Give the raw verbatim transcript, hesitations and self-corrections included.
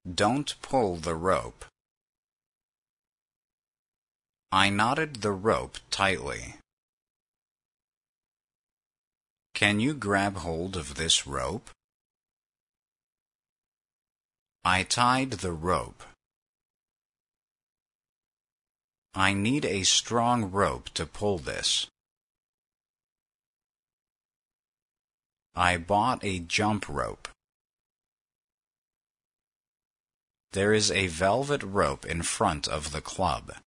Don't pull the rope. I knotted the rope tightly. Can you grab hold of this rope? I tied the rope. I need a strong rope to pull this. I bought a jump rope. There is a velvet rope in front of the club.